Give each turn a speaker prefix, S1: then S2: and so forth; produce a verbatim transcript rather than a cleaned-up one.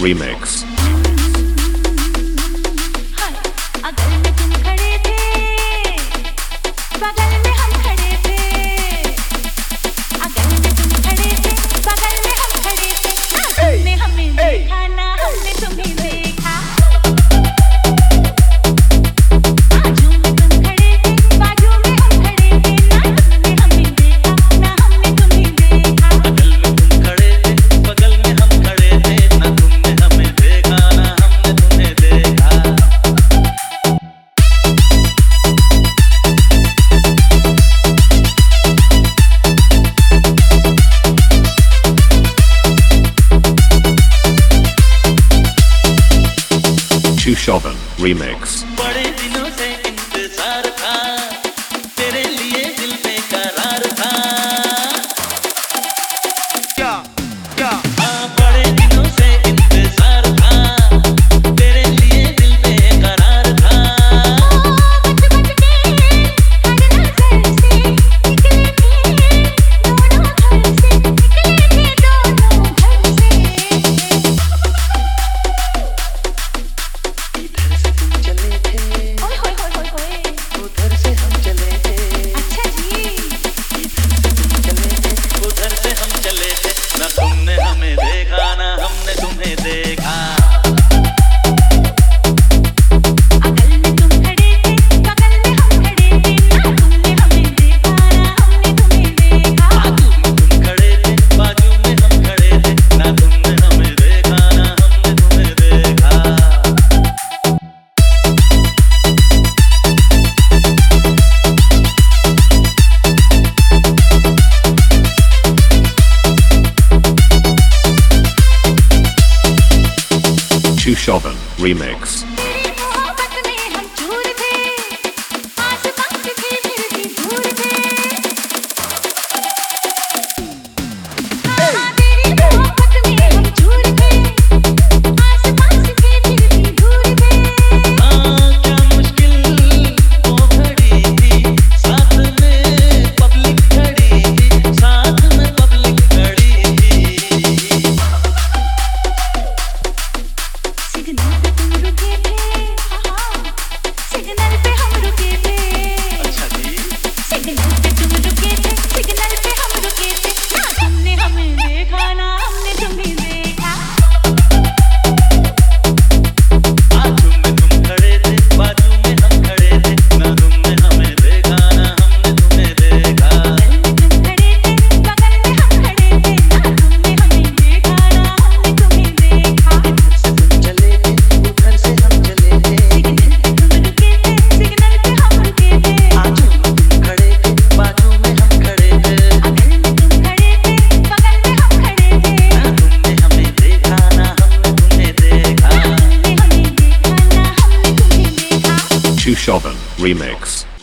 S1: Remix. Shovan Remix.
S2: बड़े दिनों से इंतजार था, तेरे लिए दिल बेकरार था। क्या क्या हाँ, बड़े दिनों से इंतजार था, तेरे लिए दिल बेकरार था। बच बच के हर नजर से निकले थे दोनों घर से, निकले थे दोनों घर से। ना तुमने हमें देखा ना हमने तुम्हें देखा। अगल में तुम खड़े थे, बगल में हम खड़े थे, ना तुमने हमें देखा ना हमने तुम्हें देखा। बाजू में तुम खड़े थे, बाजू में हम खड़े थे, ना तुमने हमें देखा ना हमने तुम्हें देखा।
S1: Shovan Remix. Shovan Remix.